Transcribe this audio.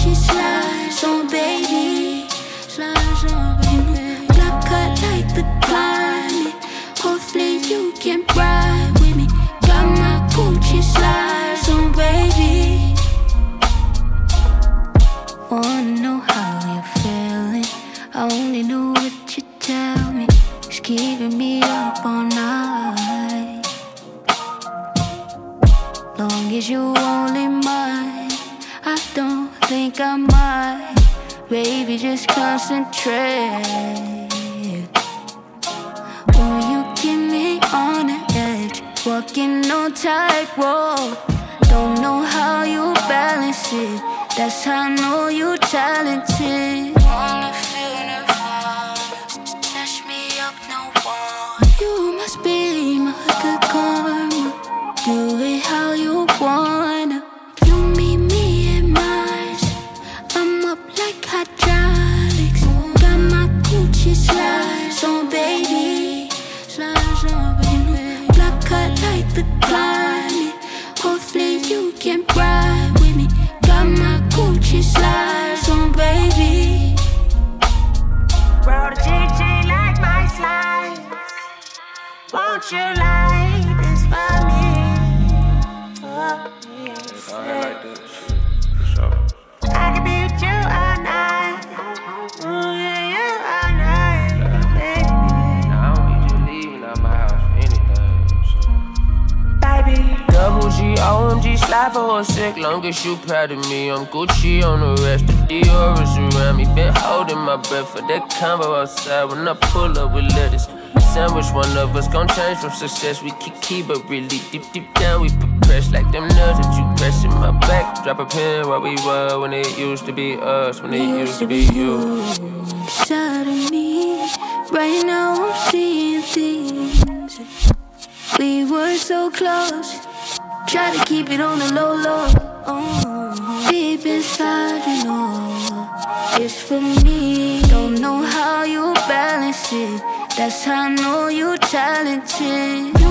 Gucci slides on, baby. Slides on, baby. Blood cut like the climate. Hopefully you can ride with me. Got my Gucci slides on, baby. Wanna know how you're feeling? I only know what you tell me. It's keeping me up all night. Long as you only mine, I don't think I might. Baby, just concentrate. Will you keep me on the edge? Walking on tightrope. Don't know how you balance it. That's how I know you talented. Wanna feel nirvana. Snatch me up, no one. You must be my good karma. Do it how you wanna. You meet me at Mars. I'm up like hydraulics. Got my Gucci slides on, baby. Slides on, baby. Blood cut like the climate. Hopefully you can ride with me. Got my Gucci slides on, baby. Brought a GG like my slides. Won't you like this for me? I like that shit, for sure. I could be with you all night. Ooh, yeah, you all night, baby. Now I don't need you leaving out my house for anything, so. Baby. Double G, OMG, slide for a sec. Long as you proud of me, I'm Gucci on the rest. The Dior is around me. Been holding my breath for that combo outside when I pull up with lettuce. Sandwich, one of us gon' change from success. We keep but really deep down we put press like them nerves that you press in my back. Drop a pin where we were when it used to be us, when it used to be you. Inside of me, right now I'm seeing things. We were so close, try to keep it on the low. Oh, deep inside, you know, it's for me. Don't know how you balance it. That's how I know you talented.